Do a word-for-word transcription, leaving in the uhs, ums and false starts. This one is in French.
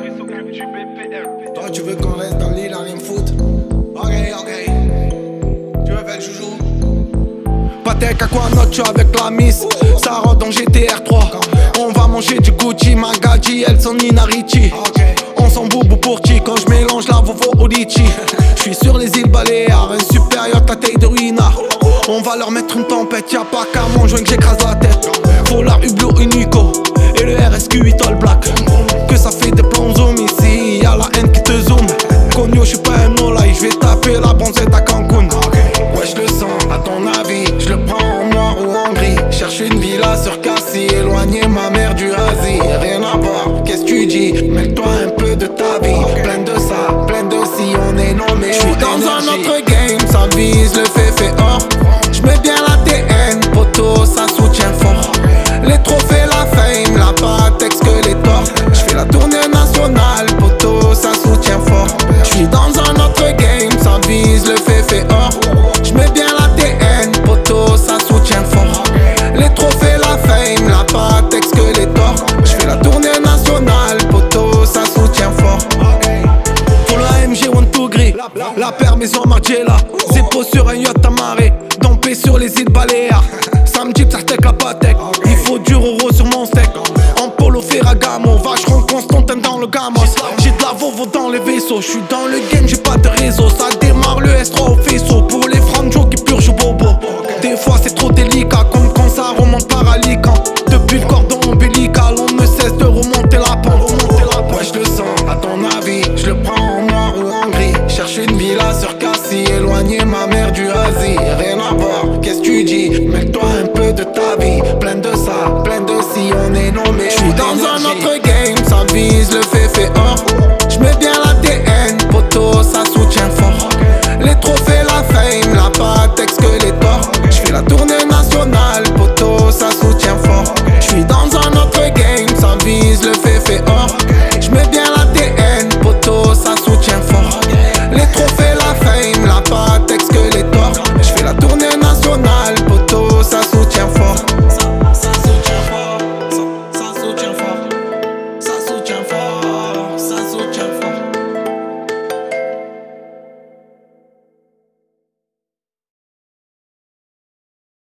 Harry s'occupe du B P M. Toi tu veux qu'on reste dans l'île en foot? Ok, ok. Tu veux faire le joujou? Patek Aquanotch avec la miss, ça rend dans G T R trois. On va manger du Gucci, Magadji, elles sont Nina Ricci. On s'en boubou pour chi quand je mélange la Vovo au litchi. J'suis sur les îles Baléares, un super yacht à taille de ruinard. On va leur mettre une tempête, y'a pas qu'à mon joint que j'écrase la tête. Faut la Hublot Unico et le R S Q huit All Black. Que ça fait des plans zoom ici, y'a la haine qui te zoome. Cogno, j'suis pas un no-lie, j'vais taper la bronzette à Cancun. Ouais, je le sens, à ton avis, je le prends en noir ou en gris. Cherche une villa sur Cassis, éloigner ma mère du Asie. Rien à voir, qu'est-ce que tu dis? Mêle-toi un peu de ta vie, plein de ça, plein de si, on est nommé. J'suis dans un autre game, ça vise le fait fait or. J'mets bien la T N, poteau, ça soutient fort. Les trophées, la fame, la patex que les torts. J'fais la tournée nationale, poteau, ça soutient fort. J'suis dans un autre game, ça vise le fait fait or. J'mets bien la T N, poteau, ça soutient fort. Les trophées, la fame, la patex que les torts. J'fais la tournée nationale, poteau, ça soutient fort. Pour la M G one two gris, la paire maison Margiela. Zippo sur un yacht amarré, dompé sur les îles Baléares. Samedi, t'artec la patek, il faut du euro sur mon steak. En polo Ferragamo, vacheron Constantin dans le gamos. J'ai de la Vovo dans les vaisseaux, j'suis dans le game, j'ai pas de réseau. Ça